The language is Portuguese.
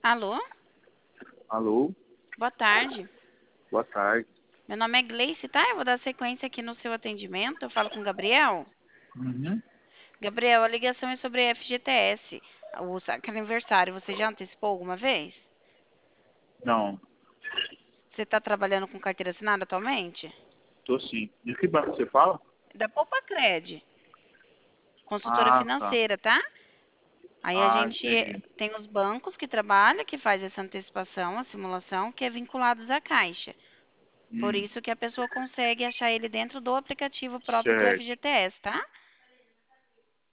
Alô? Alô, Boa tarde. boa tarde. Meu nome é Gleice, tá? Eu vou dar sequência aqui no seu atendimento. Eu falo com o Gabriel. Uhum. Gabriel, a ligação é sobre FGTS, o saque aniversário. Você já antecipou alguma vez? Não, Você está trabalhando com carteira assinada atualmente? tô sim. De que banco você fala? Da Poupa Cred, consultora Ah, tá. financeira, tá? Aí a Ah, gente entendi. tem os bancos que trabalham, que faz essa antecipação, a simulação, que é vinculados à Caixa. Por Hum, isso que a pessoa consegue achar ele dentro do aplicativo próprio do certo. FGTS, tá?